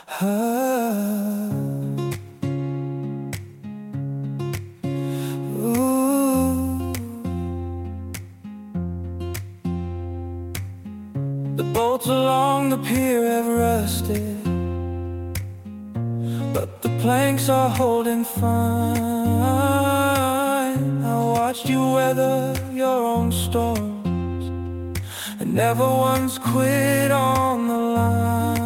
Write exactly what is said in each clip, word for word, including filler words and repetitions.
Ah. Ooh. The boats along the pier have rusted, but the planks are holding fine. I watched you weather your own storms, and never once quit on the line.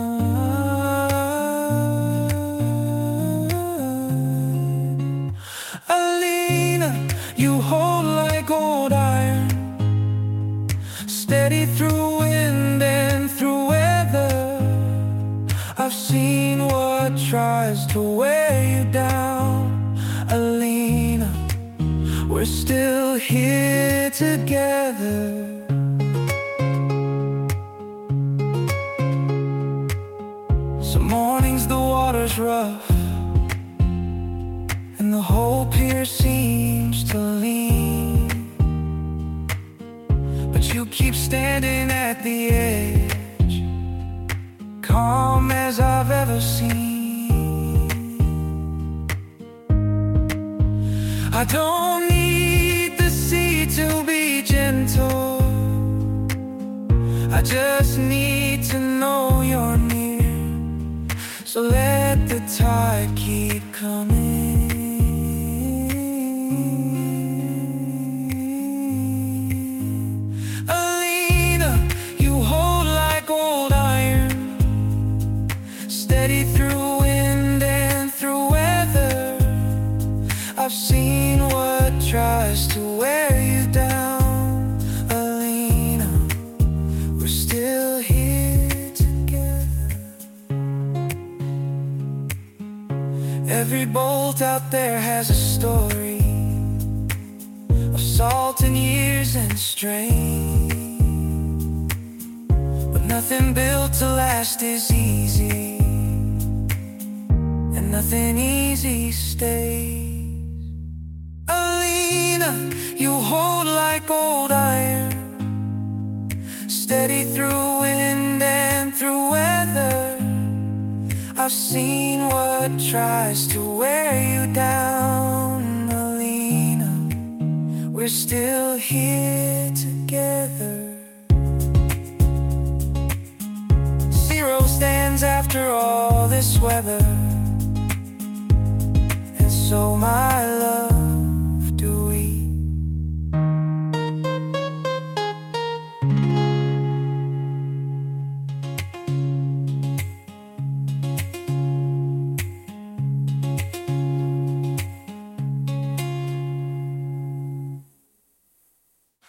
Alina, you hold like old iron, steady through wind and through weather. I've seen what tries to wear you down. Alina, we're still here together. Some mornings the water's rough, and the whole pier seems to lean, but you keep standing at the edge, calm as I've ever seen. I don't need the sea to be gentle, I just need to know you're near. So let the tide keep coming. Alina, you hold like old iron, steady through wind and through weather. I've seen what tries to wear you down. Alina, we're still here together. Every bolt out there has a story of salt and years and strain, but nothing built to last is easy, and nothing easy stays. Alina, you hold like old iron, steady through wind and through weather. I've seen what tries to wear you down. Alina, we're still here together. Zero stands after all this weather, and so my